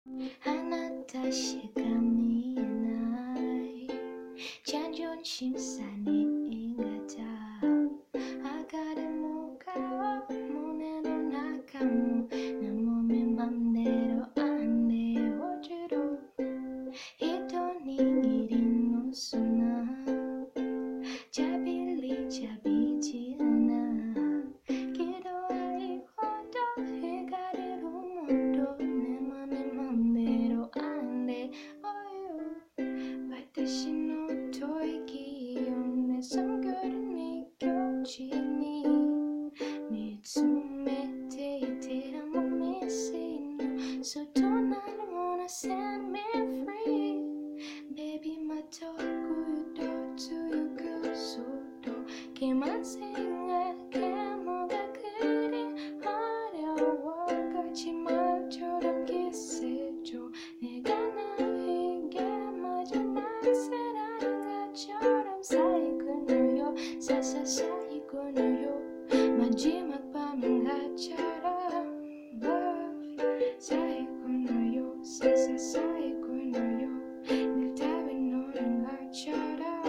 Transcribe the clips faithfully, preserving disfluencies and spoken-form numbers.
하나다시가 미안해 자존심 상해 가자 아가를 뭐가 문에도 나가모 내 몸이 맘대로 안 되어주로 이토니 일이 노수나 자빌리 자비지 않아 기도하이고도 해가를 오모도 내 맘이 맘대로 안 돼 어유 말듯이 너도의 기억내 숨결은 느껴지니 네 숨에 데이트한 몸이 쓰이노 So don't I wanna set me free Baby my dog you do to you good so 도 걔만 생각해 뭐가 그리 어려워 같이 말처럼 키스해줘 내가 나에게 마지막 사랑한 것처럼 사이구나요 사사사이구나요 마지막 밤은 가처럼 Love 사이구나요 사사사이구나요 늘 답이 노는 것처럼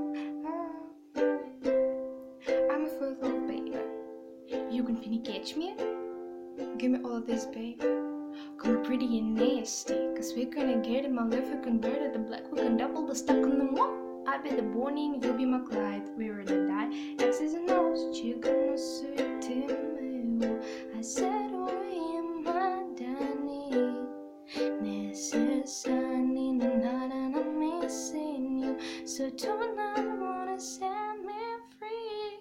I'm a full love baby You can finna catch me Give me all of this baby Come pretty and nasty Cause we're gonna get it my left we convert the black we can double the stuck on the wall I'll be the Bonnie you'll be my Clyde We're gonna die X's and O's chicken no soup